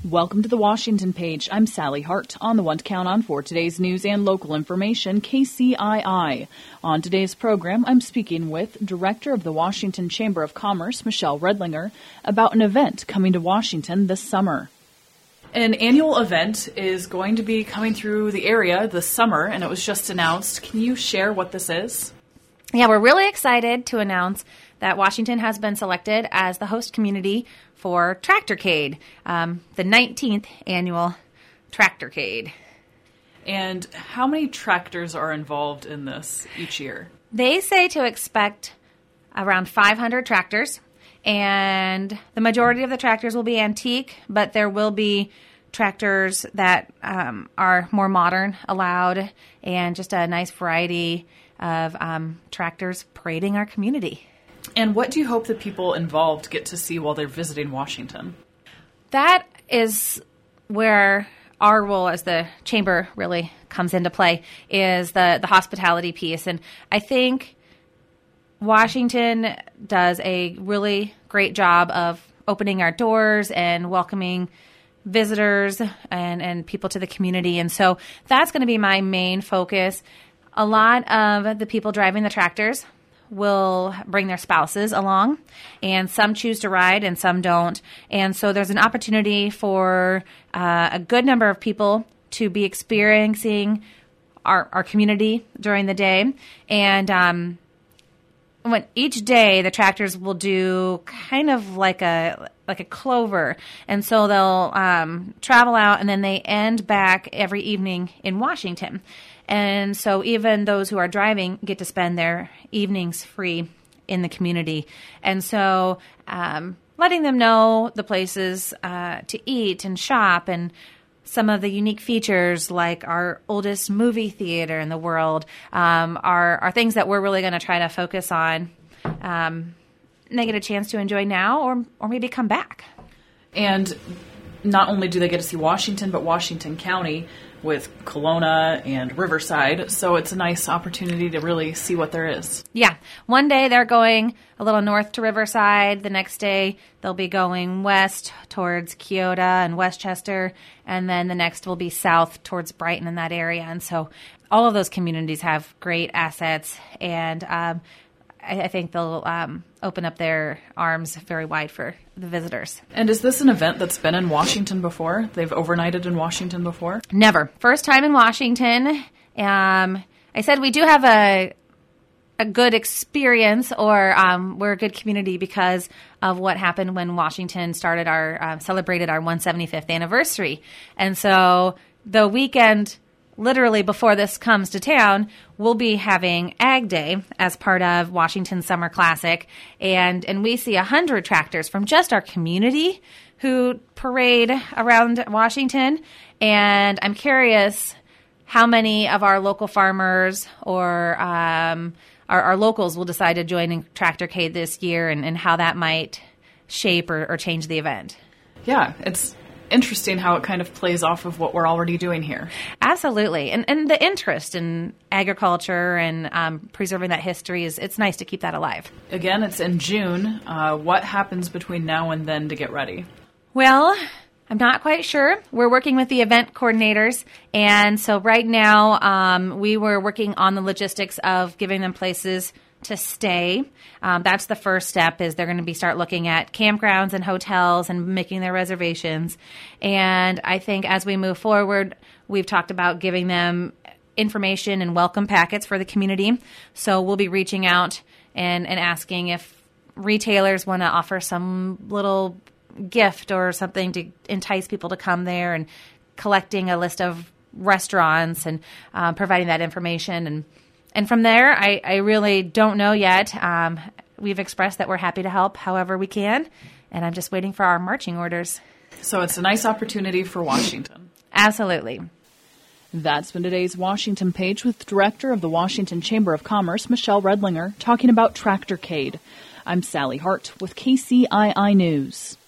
Welcome to the Washington Page. I'm Sally Hart on the one to count on for today's news and local information, KCII. On today's program, I'm speaking with Director of the Washington Chamber of Commerce, Michelle Redlinger, about an event coming to Washington this summer. An annual event is going to be coming through the area this summer, and it was just announced. Can you share what this is? Yeah, we're really excited to announce that Washington has been selected as the host community for Tractorcade, the 19th annual Tractorcade. And how many tractors are involved in this each year? They say to expect around 500 tractors, and the majority of the tractors will be antique, but there will be tractors that are more modern allowed, and just a nice variety of tractors parading our community. And what do you hope the people involved get to see while they're visiting Washington? That is where our role as the chamber really comes into play, is the hospitality piece. And I think Washington does a really great job of opening our doors and welcoming visitors and people to the community. And so that's going to be my main focus. A lot of the people driving the tractors will bring their spouses along, and some choose to ride and some don't. And so there's an opportunity for a good number of people to be experiencing our community during the day. And when each day the tractors will do kind of like a clover, and so they'll travel out and then they end back every evening in Washington. And so even those who are driving get to spend their evenings free in the community. And so letting them know the places to eat and shop, and some of the unique features like our oldest movie theater in the world are things that we're really going to try to focus on. They get a chance to enjoy now or maybe come back. And not only do they get to see Washington, but Washington County with Kelowna and Riverside. So it's a nice opportunity to really see what there is. Yeah. One day they're going a little north to Riverside. The next day they'll be going west towards Keota and Westchester. And then the next will be south towards Brighton and that area. And so all of those communities have great assets. And I think they'll open up their arms very wide for the visitors. And is this an event that's been in Washington before? They've overnighted in Washington before? Never. First time in Washington. I said we do have a good experience, or we're a good community because of what happened when Washington started celebrated our 175th anniversary. And so the weekend literally before this comes to town, we'll be having Ag Day as part of Washington Summer Classic. And we see 100 tractors from just our community who parade around Washington. And I'm curious how many of our local farmers or our locals will decide to join in Tractorcade this year, and how that might shape or change the event. Yeah, it's interesting how it kind of plays off of what we're already doing here. Absolutely. And the interest in agriculture and preserving that history, it's nice to keep that alive. Again, it's in June. What happens between now and then to get ready? Well, I'm not quite sure. We're working with the event coordinators. And so right now we were working on the logistics of giving them places to stay. That's the first step, is they're going to start looking at campgrounds and hotels and making their reservations. And I think as we move forward, we've talked about giving them information and welcome packets for the community. So we'll be reaching out and asking if retailers want to offer some little gift or something to entice people to come there, and collecting a list of restaurants and providing that information. And from there, I really don't know yet. We've expressed that we're happy to help however we can, and I'm just waiting for our marching orders. So it's a nice opportunity for Washington. Absolutely. That's been today's Washington Page with Director of the Washington Chamber of Commerce, Michelle Redlinger, talking about Tractorcade. I'm Sally Hart with KCII News.